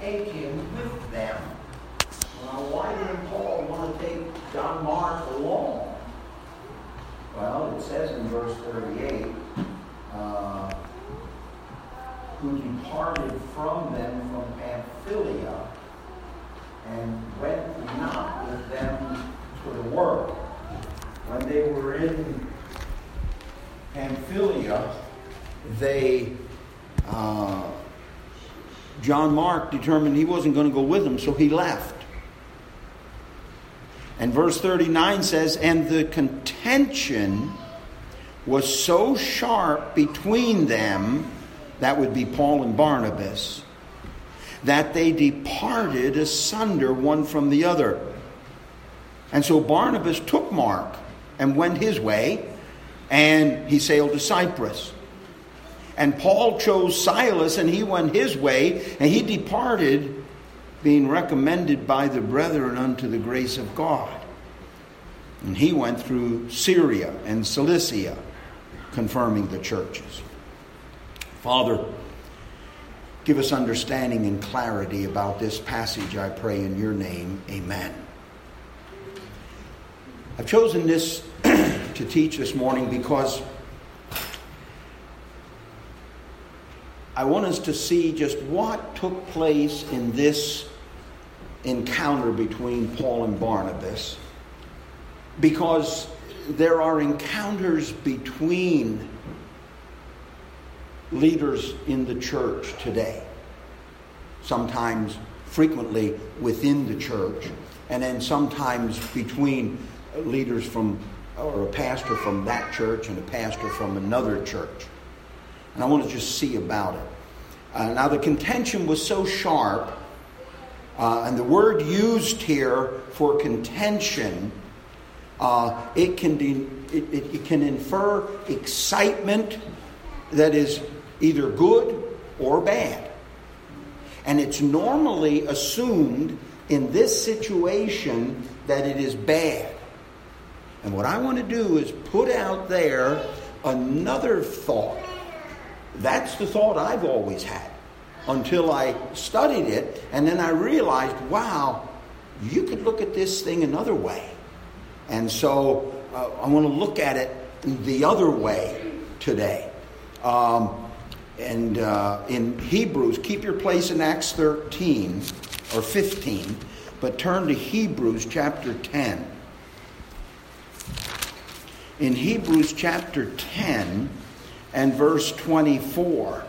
take him with them. Now, why didn't Paul want to take John Mark along? Well, it says in verse 38, who departed from them from Pamphylia and went not with them to the work. When they were in Pamphylia, John Mark determined he wasn't going to go with them, so he left. And verse 39 says, and the contention was so sharp between them, that would be Paul and Barnabas, that they departed asunder one from the other. And so Barnabas took Mark and went his way, and he sailed to Cyprus. And Paul chose Silas, and he went his way, and he departed, being recommended by the brethren unto the grace of God. And he went through Syria and Cilicia, confirming the churches. Father, give us understanding and clarity about this passage, I pray in your name. Amen. I've chosen this to teach this morning because I want us to see just what took place in this encounter between Paul and Barnabas, because there are encounters between leaders in the church today, sometimes frequently within the church, and then sometimes between leaders from, or a pastor from that church and a pastor from another church. And I want to just see about it. Now the contention was so sharp, and the word used here for contention, it can infer excitement that is either good or bad. And it's normally assumed in this situation that it is bad. And what I want to do is put out there another thought. That's the thought I've always had until I studied it, and then I realized, wow, you could look at this thing another way. And so I want to look at it the other way today. And in Hebrews, keep your place in Acts 13 or 15, but turn to Hebrews chapter 10. In Hebrews chapter 10 and verse 24.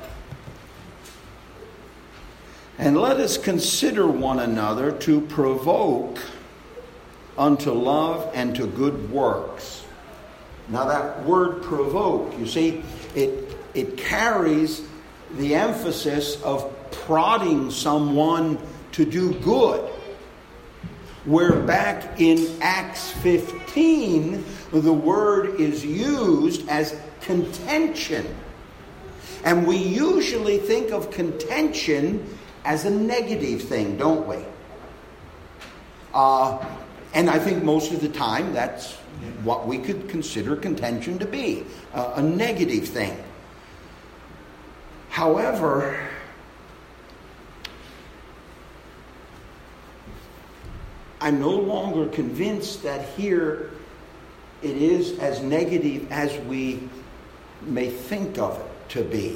And let us consider one another to provoke unto love and to good works. Now that word provoke, you see, it carries the emphasis of prodding someone to do good. Where back in Acts 15, the word is used as contention. And we usually think of contention as a negative thing, don't we? And I think most of the time that's what we could consider contention to be, a negative thing. However, I'm no longer convinced that here it is as negative as we may think of it to be.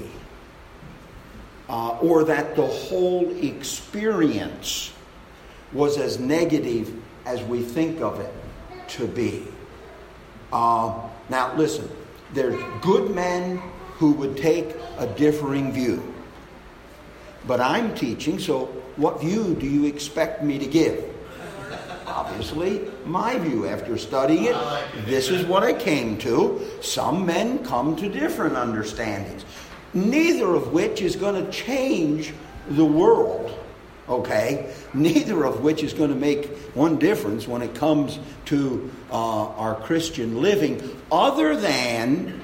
Or that the whole experience was as negative as we think of it to be. Now listen, there's good men who would take a differing view. But I'm teaching, so what view do you expect me to give? Obviously, my view after studying it. This is what I came to. Some men come to different understandings, neither of which is going to change the world, okay? Neither of which is going to make one difference when it comes to our Christian living, other than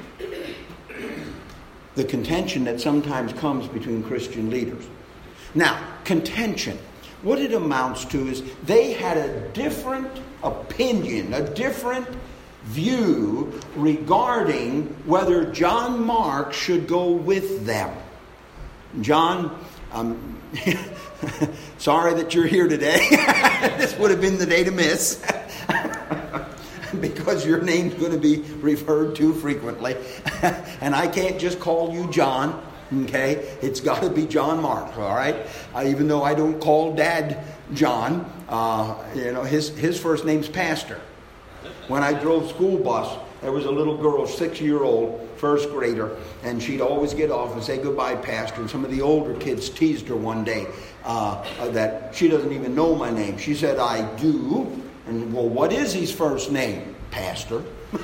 the contention that sometimes comes between Christian leaders. Now, contention, what it amounts to is they had a different opinion, a different view regarding whether John Mark should go with them. John Sorry that you're here today. This would have been the day to miss. Because your name's going to be referred to frequently. And I can't just call you John, okay? It's got to be John Mark, all right? Even though I don't call Dad John, his first name's Pastor. When I drove school bus, there was a little girl, 6-year-old, first grader, and she'd always get off and say, "Goodbye, Pastor." And some of the older kids teased her one day that she doesn't even know my name. She said, "I do." And, well, what is his first name? Pastor.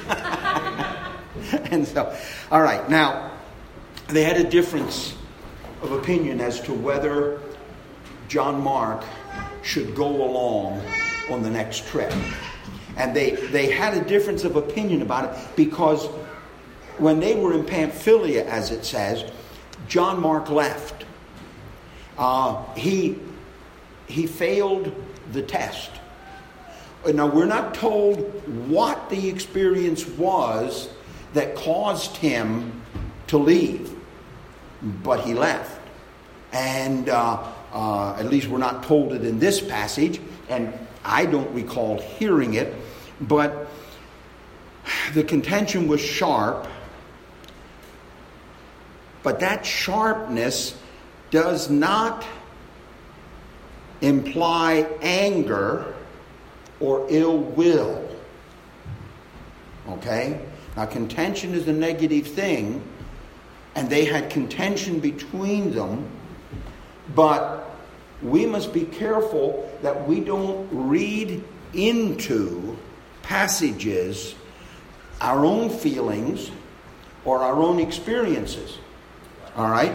And so, all right. Now, they had a difference of opinion as to whether John Mark should go along on the next trip. And they had a difference of opinion about it because when they were in Pamphylia, as it says, John Mark left. He failed the test. Now, we're not told what the experience was that caused him to leave, but he left. And at least we're not told it in this passage, and I don't recall hearing it, but the contention was sharp. But that sharpness does not imply anger or ill will. Okay? Now, contention is a negative thing, and they had contention between them, but we must be careful that we don't read into passages our own feelings or our own experiences. All right?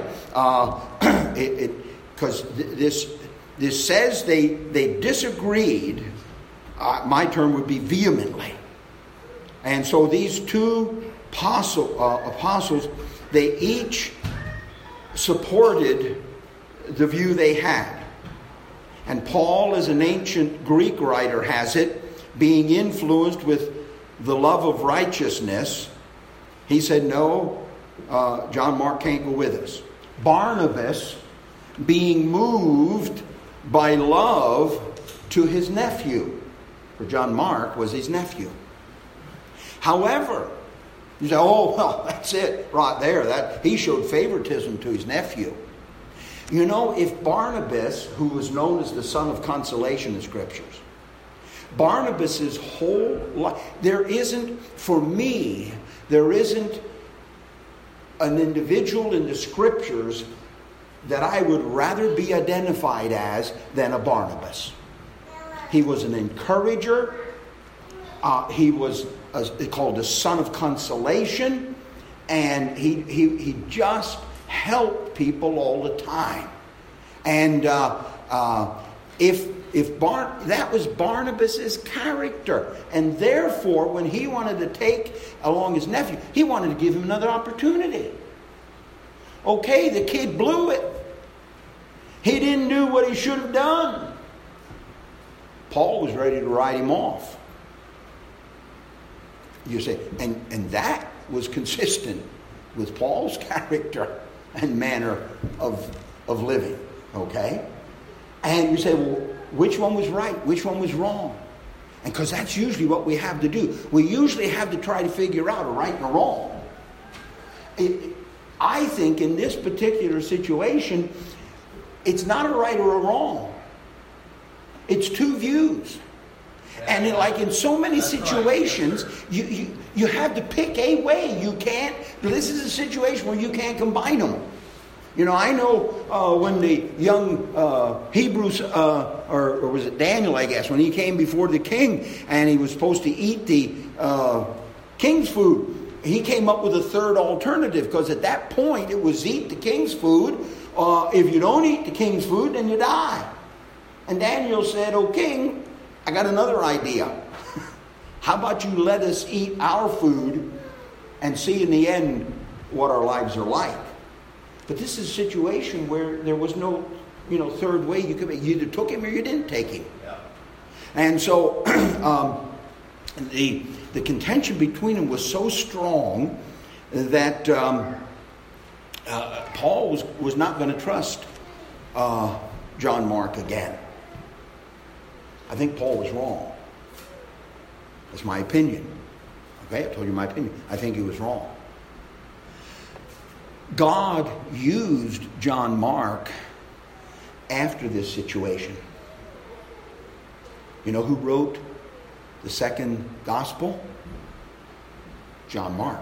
Because this says they disagreed. My term would be vehemently. And so these two apostles, they each supported the view they had. And Paul, as an ancient Greek writer, has it, being influenced with the love of righteousness, he said, no, John Mark can't go with us. Barnabas, being moved by love to his nephew, for John Mark was his nephew. However, you say, oh, well, that's it right there. That he showed favoritism to his nephew. You know, if Barnabas, who was known as the son of consolation in Scriptures, Barnabas's whole life, there isn't an individual in the Scriptures that I would rather be identified as than a Barnabas. He was an encourager. He was called the son of consolation, and he just helped people all the time. And that was Barnabas's character, and therefore, when he wanted to take along his nephew, he wanted to give him another opportunity. Okay, the kid blew it. He didn't do what he should have done. Paul was ready to write him off. You say, and that was consistent with Paul's character and manner of living. Okay? And you say, well, which one was right? Which one was wrong? And because that's usually what we have to do. We usually have to try to figure out a right and a wrong. I think in this particular situation, it's not a right or a wrong. It's two views. And like in so many situations, you have to pick a way. You can't. This is a situation where you can't combine them. You know, I know when the young Hebrews, or was it Daniel, I guess, when he came before the king and he was supposed to eat the king's food, he came up with a third alternative, because at that point it was eat the king's food. If you don't eat the king's food, then you die. And Daniel said, "O king, I got another idea. How about you let us eat our food and see in the end what our lives are like?" But this is a situation where there was no, third way. You either took him or you didn't take him. Yeah. And so the contention between them was so strong that Paul was not going to trust John Mark again. I think Paul was wrong. That's my opinion. Okay, I told you my opinion. I think he was wrong. God used John Mark after this situation. You know who wrote the second gospel? John Mark.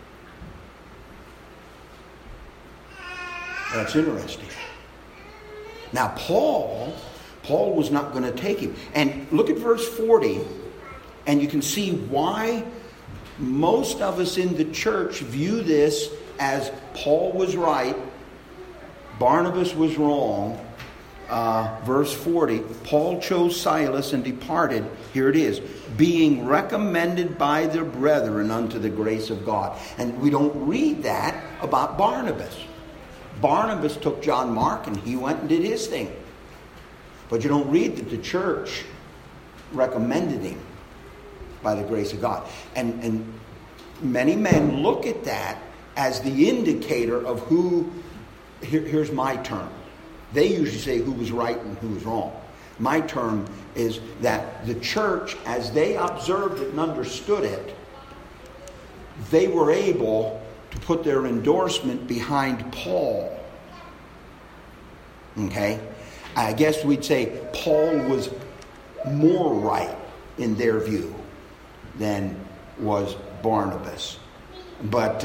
That's interesting. Now Paul was not going to take him. And look at verse 40, and you can see why most of us in the church view this as Paul was right, Barnabas was wrong. Verse 40, Paul chose Silas and departed, here it is, being recommended by their brethren unto the grace of God. And we don't read that about Barnabas. Barnabas took John Mark and he went and did his thing. But you don't read that the church recommended him by the grace of God. And many men look at that as the indicator of who, here's my term. They usually say who was right and who was wrong. My term is that the church, as they observed it and understood it, they were able to put their endorsement behind Paul. Okay? I guess we'd say Paul was more right in their view than was Barnabas. But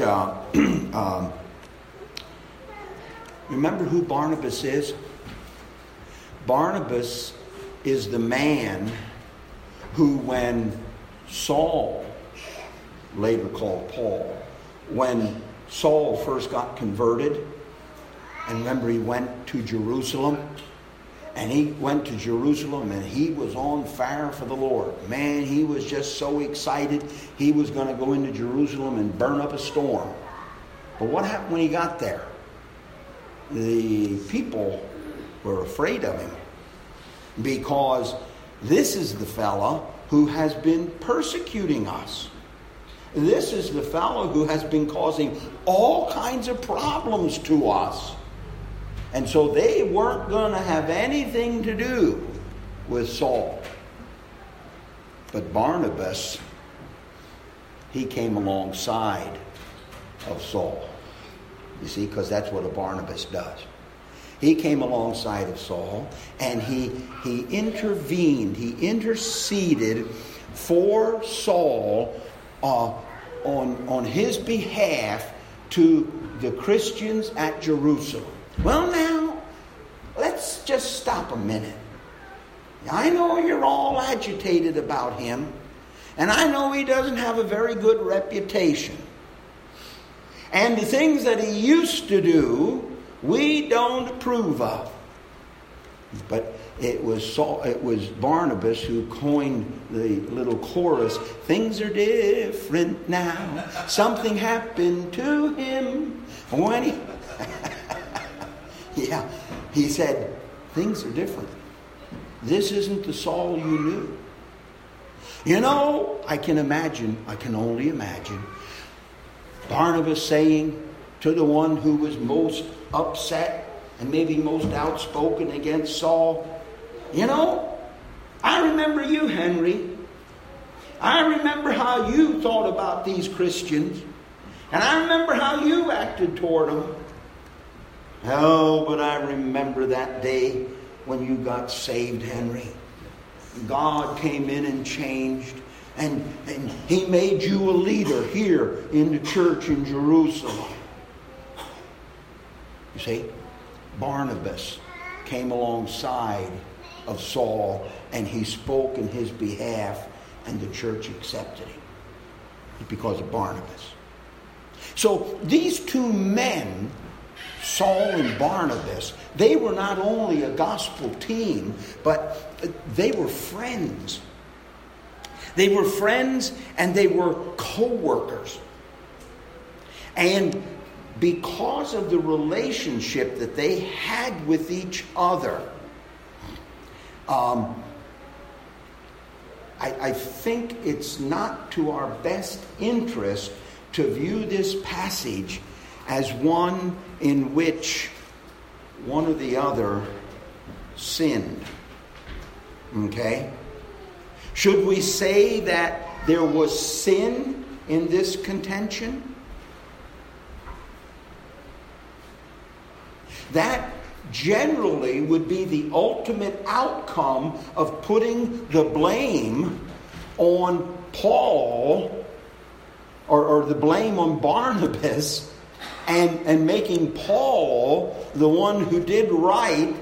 remember who Barnabas is? Barnabas is the man who, when Saul, later called Paul, when Saul first got converted, and remember he went to Jerusalem, and he went to Jerusalem and he was on fire for the Lord. Man, he was just so excited. He was going to go into Jerusalem and burn up a storm. But what happened when he got there? The people were afraid of him, because this is the fellow who has been persecuting us. This is the fellow who has been causing all kinds of problems to us. And so they weren't going to have anything to do with Saul. But Barnabas, he came alongside of Saul. You see, because that's what a Barnabas does. He came alongside of Saul, and he intervened, he interceded for Saul on his behalf to the Christians at Jerusalem. Well, now, let's just stop a minute. I know you're all agitated about him, and I know he doesn't have a very good reputation. And the things that he used to do, we don't approve of. But it was Barnabas who coined the little chorus, "Things are different now. Something happened to him when he..." Yeah, he said, things are different. This isn't the Saul you knew. You know, I can only imagine Barnabas saying to the one who was most upset and maybe most outspoken against Saul, "You know, I remember you, Henry. I remember how you thought about these Christians. And I remember how you acted toward them. Oh, but I remember that day when you got saved, Henry. God came in and changed. And he made you a leader here in the church in Jerusalem." You see, Barnabas came alongside of Saul and he spoke in his behalf, and the church accepted him. It's because of Barnabas. So these two men, Saul and Barnabas, they were not only a gospel team, but they were friends. They were friends and they were co-workers. And because of the relationship that they had with each other, I think it's not to our best interest to view this passage as one in which one or the other sinned. Okay? Should we say that there was sin in this contention? That generally would be the ultimate outcome of putting the blame on Paul or the blame on Barnabas and making Paul the one who did right.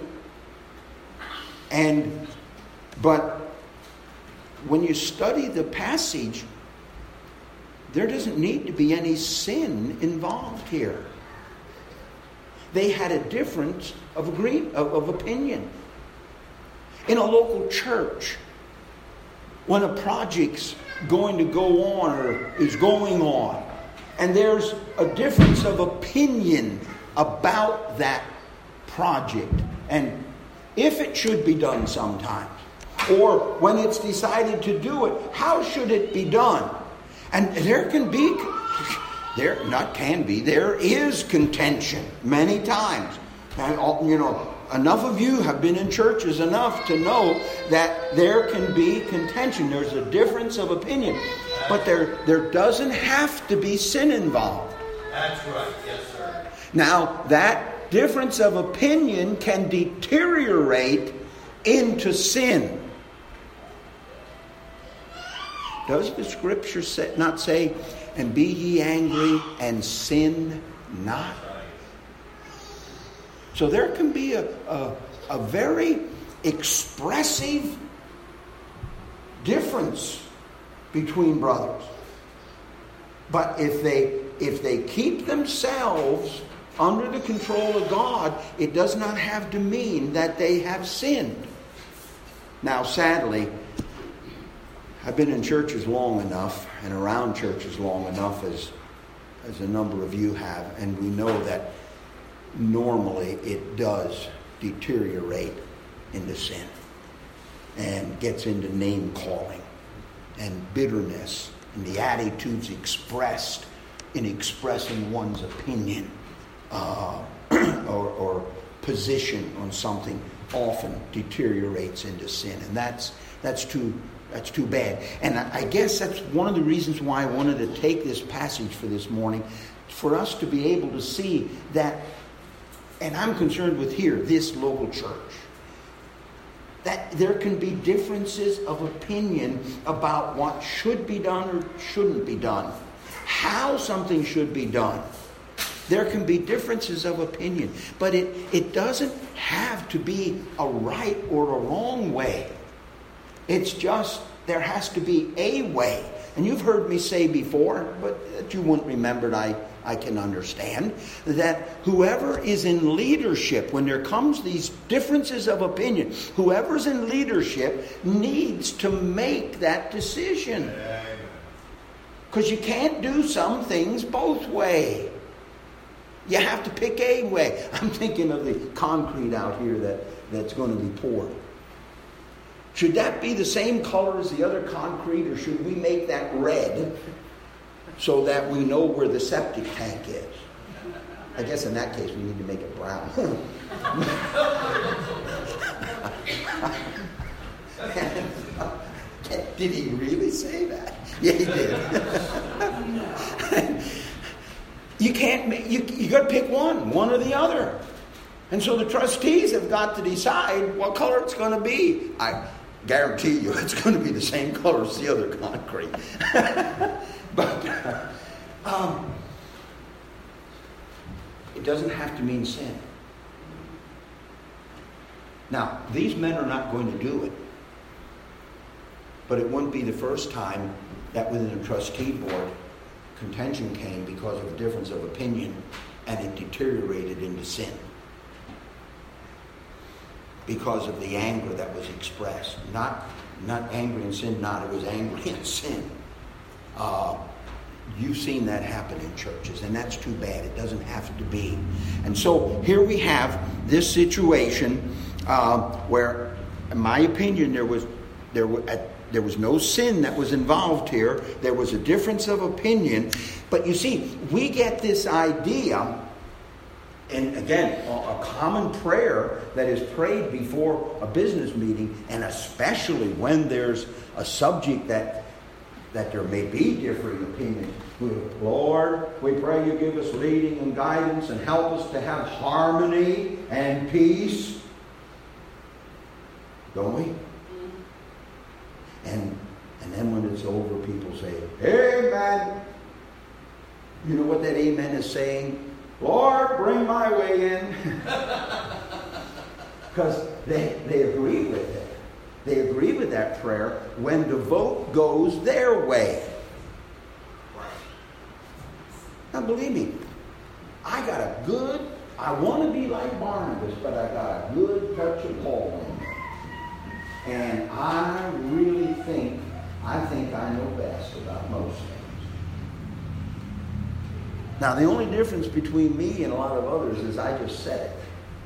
But when you study the passage, there doesn't need to be any sin involved here. They had a difference of opinion. In a local church, when a project's going to go on or is going on, and there's a difference of opinion about that project, and if it should be done sometimes, or when it's decided to do it, how should it be done? And there is contention many times. And, enough of you have been in churches enough to know that there can be contention. There's a difference of opinion. But there doesn't have to be sin involved. That's right. Yes, sir. Now, that difference of opinion can deteriorate into sin. Does the scripture not say, and be ye angry and sin not? So there can be a very expressive difference between brothers. But if they keep themselves under the control of God, it does not have to mean that they have sinned. Now, sadly, I've been in churches long enough and around churches long enough as a number of you have, and we know that normally it does deteriorate into sin and gets into name calling and bitterness and the attitudes expressed in expressing one's opinion or position on something often deteriorates into sin, and that's too bad. And I guess that's one of the reasons why I wanted to take this passage for this morning, for us to be able to see that, and I'm concerned with here, this local church, that there can be differences of opinion about what should be done or shouldn't be done, how something should be done. There can be differences of opinion, but it doesn't have to be a right or a wrong way. It's just there has to be a way. And you've heard me say before, but that you wouldn't remember, and I can understand, that whoever is in leadership, when there comes these differences of opinion, whoever's in leadership needs to make that decision. Because you can't do some things both ways. You have to pick a way. I'm thinking of the concrete out here that's going to be poured. Should that be the same color as the other concrete, or should we make that red so that we know where the septic tank is? I guess in that case we need to make it brown. Did he really say that? Yeah, he did. You can't make, you got to pick one or the other. And so the trustees have got to decide what color it's going to be. I guarantee you it's going to be the same color as the other concrete. But it doesn't have to mean sin. Now, these men are not going to do it. But it wouldn't be the first time that within a trustee board, contention came because of a difference of opinion, and it deteriorated into sin. Because of the anger that was expressed. Not angry in sin, it was angry in sin. You've seen that happen in churches, and that's too bad. It doesn't have to be. And so here we have this situation where, in my opinion, there was no sin that was involved here. There was a difference of opinion. But you see, we get this idea And again, a common prayer that is prayed before a business meeting, and especially when there's a subject that there may be differing opinions. Lord, we pray you give us leading and guidance and help us to have harmony and peace. Don't we? And then when it's over, people say, Amen. You know what that amen is saying? Lord, bring my way in. Because they agree with it. They agree with that prayer when the vote goes their way. Now believe me, I want to be like Barnabas, but I got a good touch of Paul in me. And I really think I know best about most things. Now, the only difference between me and a lot of others is I just said it.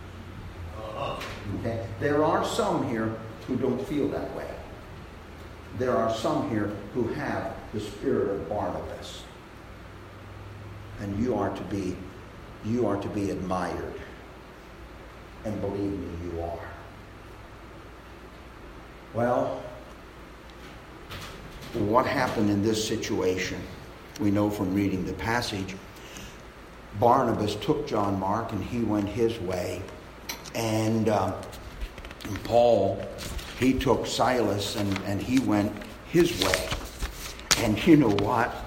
Okay? There are some here who don't feel that way. There are some here who have the spirit of Barnabas. And you are to be admired. And believe me, you are. Well, what happened in this situation? We know from reading the passage. Barnabas took John Mark and he went his way. And Paul, he took Silas and he went his way. And you know what?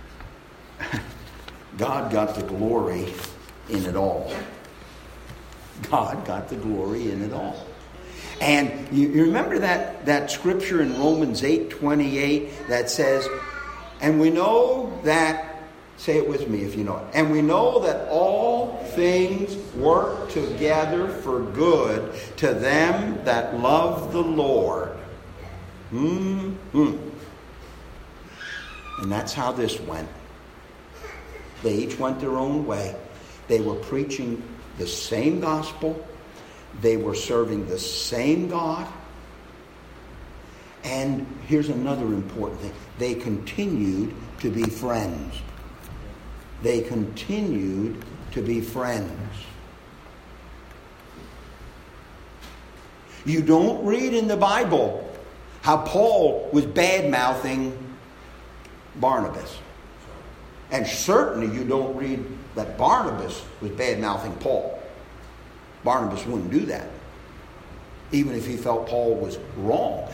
God got the glory in it all. God got the glory in it all. And you remember that scripture in Romans 8:28 that says, and we know that, say it with me if you know it, and we know that all things work together for good to them that love the Lord. And that's how this went. They each went their own way. They were preaching the same gospel. They were serving the same God. And here's another important thing. They continued to be friends. They continued to be friends. You don't read in the Bible how Paul was bad-mouthing Barnabas. And certainly you don't read that Barnabas was bad-mouthing Paul. Barnabas wouldn't do that, even if he felt Paul was wrong.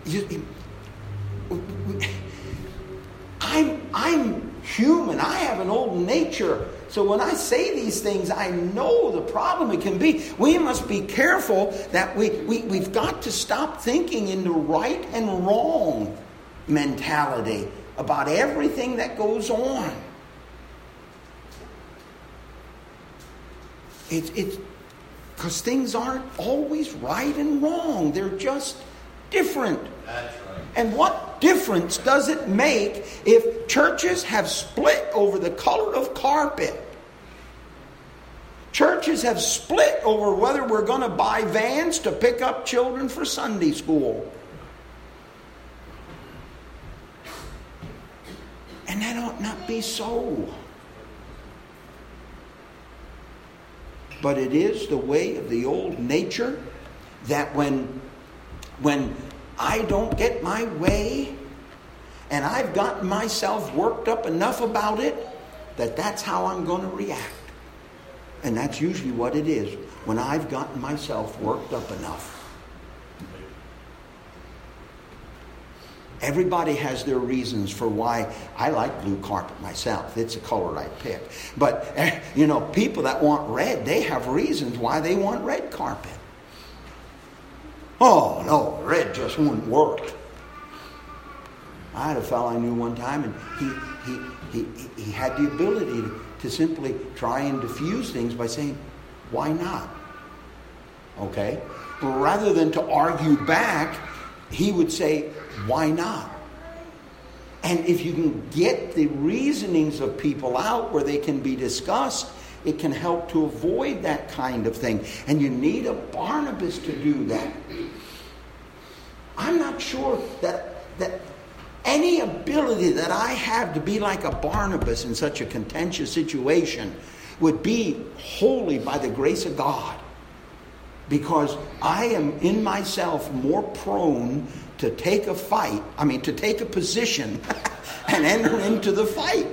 I'm human. I have an old nature. So when I say these things, I know the problem it can be. We must be careful that we've got to stop thinking in the right and wrong mentality about everything that goes on. It's because things aren't always right and wrong. They're just different. That's right. And what difference does it make if churches have split over the color of carpet? Churches have split over whether we're going to buy vans to pick up children for Sunday school. And that ought not be so. But it is the way of the old nature that when I don't get my way and I've gotten myself worked up enough about it, that's how I'm going to react. And that's usually what it is, when I've gotten myself worked up enough. Everybody has their reasons for why. I like blue carpet myself. It's a color I pick. But, people that want red, they have reasons why they want red carpet. Oh, no, red just wouldn't work. I had a fellow I knew one time, and he had the ability to simply try and diffuse things by saying, why not? Okay? Rather than to argue back, he would say, why not? And if you can get the reasonings of people out where they can be discussed, it can help to avoid that kind of thing. And you need a Barnabas to do that. I'm not sure that any ability that I have to be like a Barnabas in such a contentious situation would be wholly by the grace of God. Because I am in myself more prone to take a position and enter into the fight.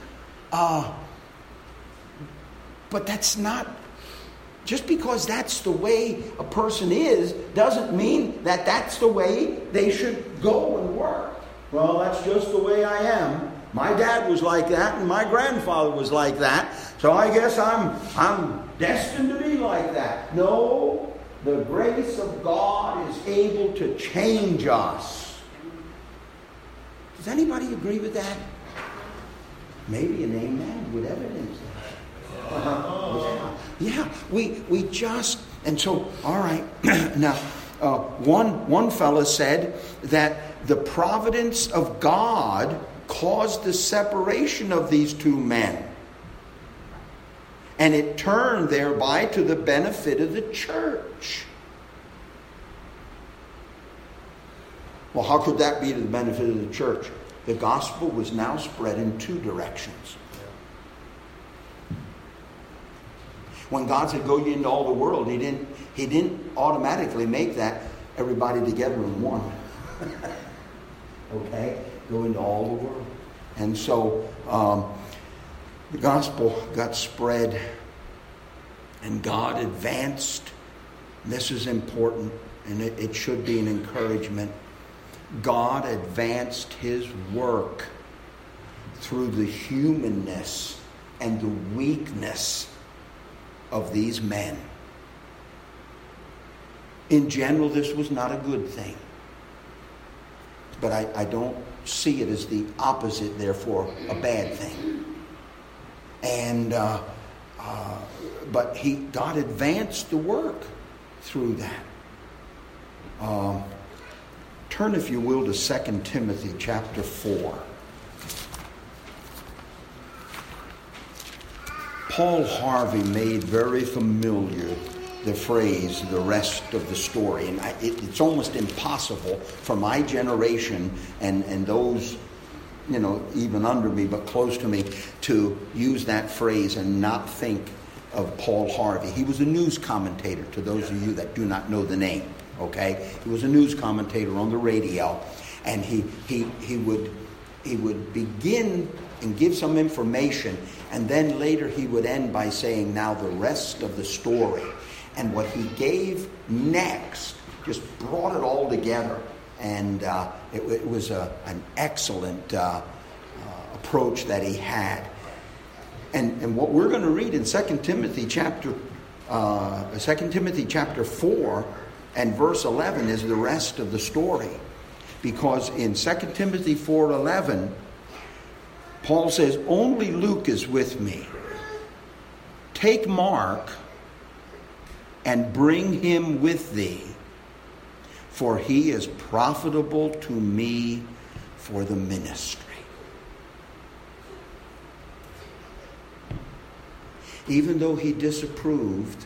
But that's not, just because that's the way a person is, doesn't mean that that's the way they should go and work. Well, that's just the way I am. My dad was like that, and my grandfather was like that, so I guess I'm destined to be like that. No, the grace of God is able to change us. Does anybody agree with that? Maybe an amen would evidence that. Yeah, we just, and so, all right. Now, one fella said that the providence of God caused the separation of these two men. And it turned thereby to the benefit of the church. Well, how could that be to the benefit of the church? The gospel was now spread in two directions. When God said, go ye into all the world, he didn't automatically make that everybody together in one. Okay? Go into all the world. And so the gospel got spread and God advanced. This is important, and it should be an encouragement. God advanced his work through the humanness and the weakness of these men. In general, this was not a good thing. But I don't see it as the opposite, therefore, a bad thing. And but God advanced the work through that. Turn, if you will, to 2 Timothy chapter 4. Paul Harvey made very familiar the phrase, the rest of the story. And it's almost impossible for my generation and those, even under me but close to me, to use that phrase and not think of Paul Harvey. He was a news commentator, to those of you that do not know the name. Okay? He was a news commentator on the radio, and he would begin and give some information, and then later he would end by saying, now the rest of the story. And what he gave next just brought it all together, and it was an excellent approach that he had. And what we're going to read in 2 Timothy chapter 4 and verse 11 is the rest of the story. Because in 2 Timothy 4:11, Paul says, only Luke is with me. Take Mark and bring him with thee, for he is profitable to me for the ministry. Even though he disapproved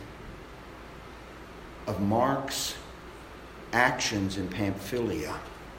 of Mark's actions in Pamphylia,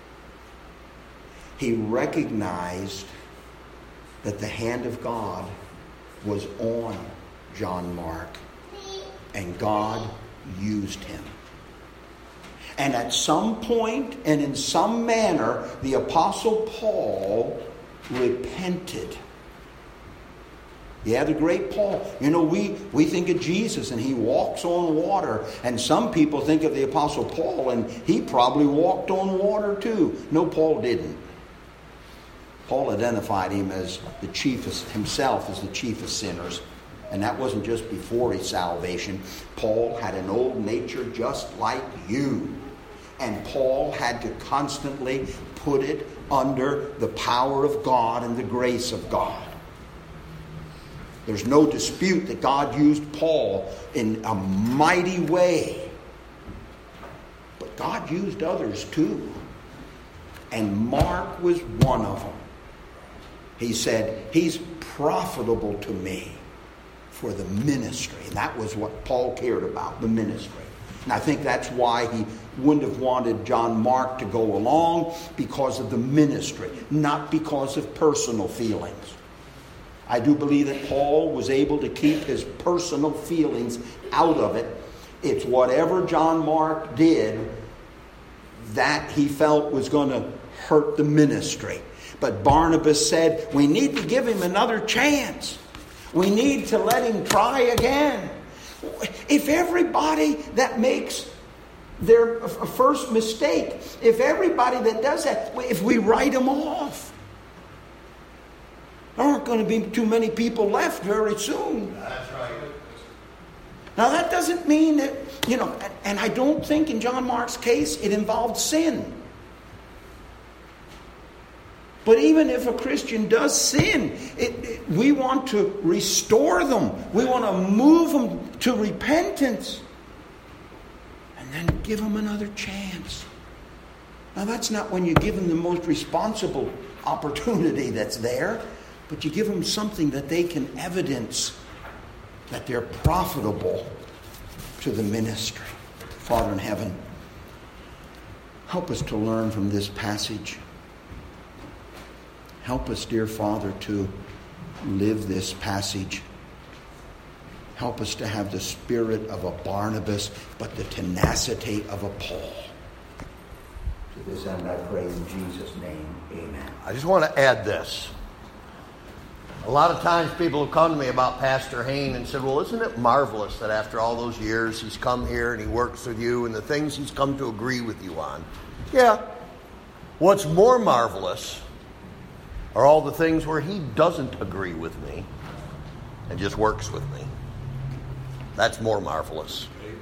he recognized that the hand of God was on John Mark, and God used him. And at some point and in some manner, the Apostle Paul repented. Yeah, the great Paul. We think of Jesus and he walks on water. And some people think of the Apostle Paul and he probably walked on water too. No, Paul didn't. Paul identified him as himself as the chief of sinners. And that wasn't just before his salvation. Paul had an old nature just like you. And Paul had to constantly put it under the power of God and the grace of God. There's no dispute that God used Paul in a mighty way. But God used others too. And Mark was one of them. He said, he's profitable to me for the ministry. And that was what Paul cared about, the ministry. And I think that's why he wouldn't have wanted John Mark to go along, because of the ministry, not because of personal feelings. I do believe that Paul was able to keep his personal feelings out of it. It's whatever John Mark did that he felt was going to hurt the ministry. But Barnabas said, we need to give him another chance. We need to let him try again. If everybody that makes their first mistake, if everybody that does that, if we write them off, there aren't going to be too many people left very soon. That's right. Now that doesn't mean that, and I don't think in John Mark's case it involved sin. But even if a Christian does sin, we want to restore them. We want to move them to repentance. And then give them another chance. Now that's not when you give them the most responsible opportunity that's there. But you give them something that they can evidence that they're profitable to the ministry. Father in heaven, help us to learn from this passage. Help us, dear Father, to live this passage. Help us to have the spirit of a Barnabas, but the tenacity of a Paul. To this end I pray in Jesus' name, amen. I just want to add this. A lot of times people have come to me about Pastor Hain and said, well, isn't it marvelous that after all those years he's come here and he works with you and the things he's come to agree with you on? Yeah. What's more marvelous are all the things where he doesn't agree with me and just works with me. That's more marvelous.